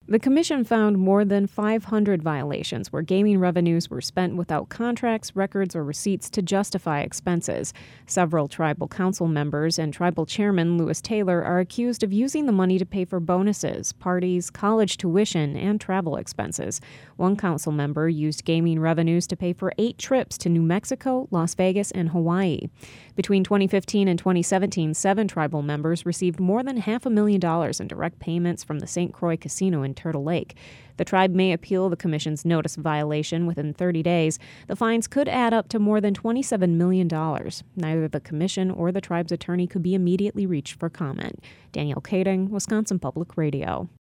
The commission found more than 500 violations where gaming revenues were spent without contracts, records, or receipts to justify expenses. Several tribal council members and tribal chairman Lewis Taylor are accused of using the money to pay for bonuses, parties, college tuition, and travel expenses. One council member used gaming revenues to pay for 8 trips to New Mexico, Las Vegas, and Hawaii. Between 2015 and 2017, 7 tribal members received more than $500,000 in direct payments from the St. Croix Casino in Turtle Lake. The tribe may appeal the commission's notice of violation within 30 days. The fines could add up to more than $27 million. Neither the commission or the tribe's attorney could be immediately reached for comment. Danielle Kading, Wisconsin Public Radio.